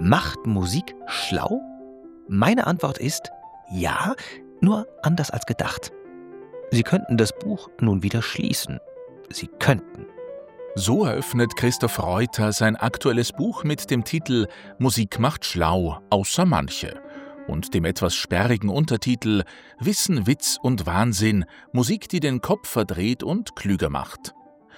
Macht Musik schlau? Meine Antwort ist ja, nur anders als gedacht. Sie könnten das Buch nun wieder schließen. Sie könnten. So eröffnet Christoph Reuter sein aktuelles Buch mit dem Titel »Musik macht schlau, außer manche« und dem etwas sperrigen Untertitel »Wissen, Witz und Wahnsinn, Musik, die den Kopf verdreht und klüger macht«.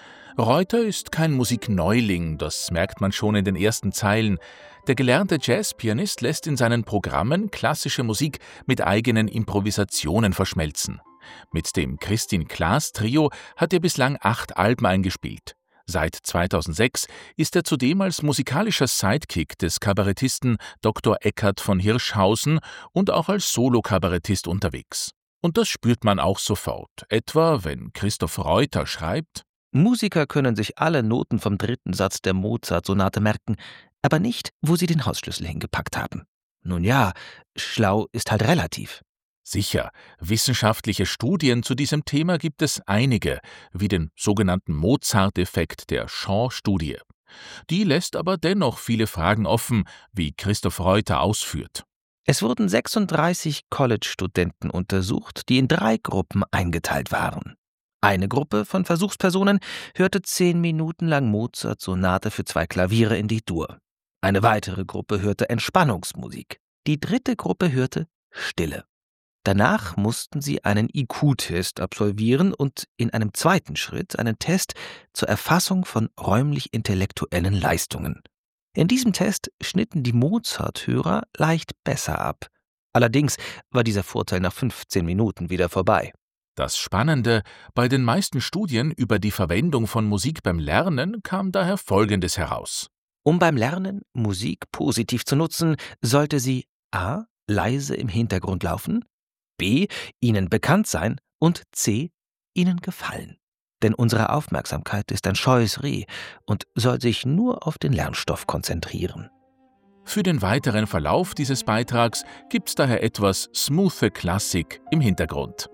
Reuter ist kein Musikneuling, das merkt man schon in den ersten Zeilen. Der gelernte Jazzpianist lässt in seinen Programmen klassische Musik mit eigenen Improvisationen verschmelzen. Mit dem Christin Klaas Trio hat er bislang 8 Alben eingespielt. Seit 2006 ist er zudem als musikalischer Sidekick des Kabarettisten Dr. Eckhard von Hirschhausen und auch als Solo-Kabarettist unterwegs. Und das spürt man auch sofort, etwa wenn Christoph Reuter schreibt: Musiker können sich alle Noten vom 3. Satz der Mozart-Sonate merken, aber nicht, wo sie den Hausschlüssel hingepackt haben. Nun ja, schlau ist halt relativ. Sicher, wissenschaftliche Studien zu diesem Thema gibt es einige, wie den sogenannten Mozart-Effekt der Shaw-Studie. Die lässt aber dennoch viele Fragen offen, wie Christoph Reuter ausführt. Es wurden 36 College-Studenten untersucht, die in 3 Gruppen eingeteilt waren. Eine Gruppe von Versuchspersonen hörte 10 Minuten lang Mozart-Sonate für 2 Klaviere in D-Dur. Eine weitere Gruppe hörte Entspannungsmusik. Die 3. Gruppe hörte Stille. Danach mussten sie einen IQ-Test absolvieren und in einem 2. Schritt einen Test zur Erfassung von räumlich-intellektuellen Leistungen. In diesem Test schnitten die Mozart-Hörer leicht besser ab. Allerdings war dieser Vorteil nach 15 Minuten wieder vorbei. Das Spannende, bei den meisten Studien über die Verwendung von Musik beim Lernen kam daher Folgendes heraus. Um beim Lernen Musik positiv zu nutzen, sollte sie a. leise im Hintergrund laufen, b. Ihnen bekannt sein und c. Ihnen gefallen. Denn unsere Aufmerksamkeit ist ein scheues Reh und soll sich nur auf den Lernstoff konzentrieren. Für den weiteren Verlauf dieses Beitrags gibt's daher etwas smoothe Klassik im Hintergrund.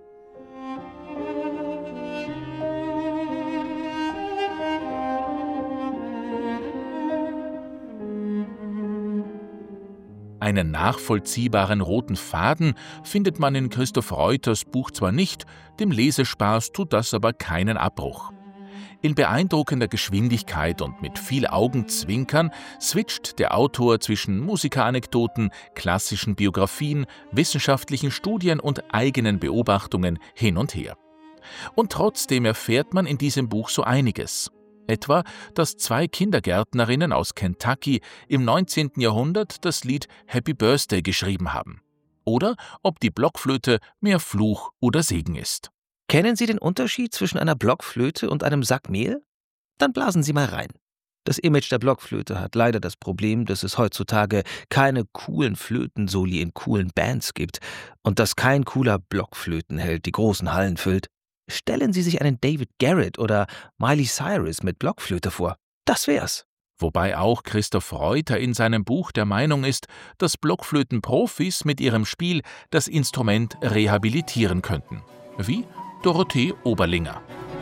Einen nachvollziehbaren roten Faden findet man in Christoph Reuters Buch zwar nicht, dem Lesespaß tut das aber keinen Abbruch. In beeindruckender Geschwindigkeit und mit viel Augenzwinkern switcht der Autor zwischen Musikeranekdoten, klassischen Biografien, wissenschaftlichen Studien und eigenen Beobachtungen hin und her. Und trotzdem erfährt man in diesem Buch so einiges. Etwa, dass 2 Kindergärtnerinnen aus Kentucky im 19. Jahrhundert das Lied Happy Birthday geschrieben haben. Oder ob die Blockflöte mehr Fluch oder Segen ist. Kennen Sie den Unterschied zwischen einer Blockflöte und einem Sack Mehl? Dann blasen Sie mal rein. Das Image der Blockflöte hat leider das Problem, dass es heutzutage keine coolen Flötensoli in coolen Bands gibt und dass kein cooler Blockflötenheld die großen Hallen füllt. Stellen Sie sich einen David Garrett oder Miley Cyrus mit Blockflöte vor. Das wär's. Wobei auch Christoph Reuter in seinem Buch der Meinung ist, dass Blockflötenprofis mit ihrem Spiel das Instrument rehabilitieren könnten. Wie Dorothee Oberlinger.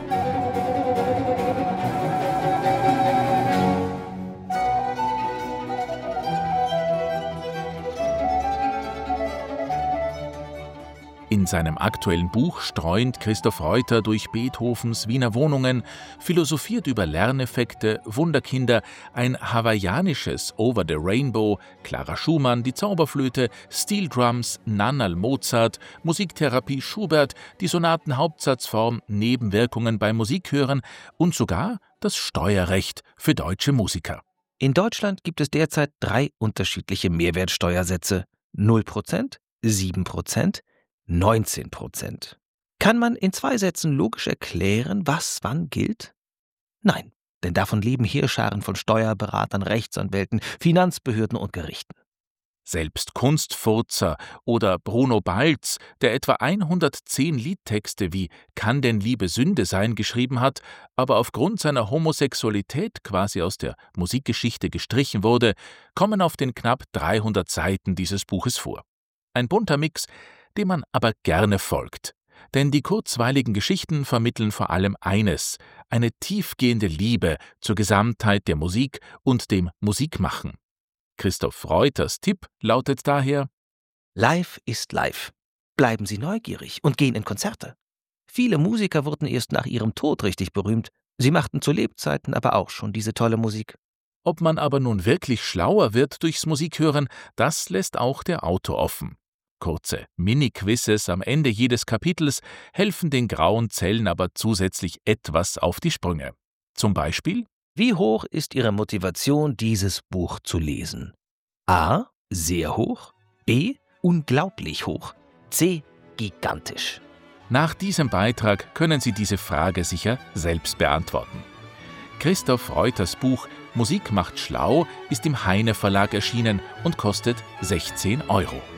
In seinem aktuellen Buch streunt Christoph Reuter durch Beethovens Wiener Wohnungen, philosophiert über Lerneffekte, Wunderkinder, ein hawaiianisches Over the Rainbow, Clara Schumann, die Zauberflöte, Steel Drums, Nannerl Mozart, Musiktherapie Schubert, die Sonatenhauptsatzform, Nebenwirkungen beim Musikhören und sogar das Steuerrecht für deutsche Musiker. In Deutschland gibt es derzeit 3 unterschiedliche Mehrwertsteuersätze: 0%, 7%, 19%. Kann man in 2 Sätzen logisch erklären, was wann gilt? Nein, denn davon leben Heerscharen von Steuerberatern, Rechtsanwälten, Finanzbehörden und Gerichten. Selbst Kunstfurzer oder Bruno Balz, der etwa 110 Liedtexte wie »Kann denn Liebe Sünde sein« geschrieben hat, aber aufgrund seiner Homosexualität quasi aus der Musikgeschichte gestrichen wurde, kommen auf den knapp 300 Seiten dieses Buches vor. Ein bunter Mix, dem man aber gerne folgt. Denn die kurzweiligen Geschichten vermitteln vor allem eines: eine tiefgehende Liebe zur Gesamtheit der Musik und dem Musikmachen. Christoph Reuters Tipp lautet daher: Live ist live. Bleiben Sie neugierig und gehen in Konzerte. Viele Musiker wurden erst nach ihrem Tod richtig berühmt. Sie machten zu Lebzeiten aber auch schon diese tolle Musik. Ob man aber nun wirklich schlauer wird durchs Musikhören, das lässt auch der Autor offen. Kurze Mini-Quizzes am Ende jedes Kapitels helfen den grauen Zellen aber zusätzlich etwas auf die Sprünge. Zum Beispiel: Wie hoch ist Ihre Motivation, dieses Buch zu lesen? A. Sehr hoch. B. Unglaublich hoch. C. Gigantisch. Nach diesem Beitrag können Sie diese Frage sicher selbst beantworten. Christoph Reuters Buch Musik macht schlau ist im Heine Verlag erschienen und kostet 16 €.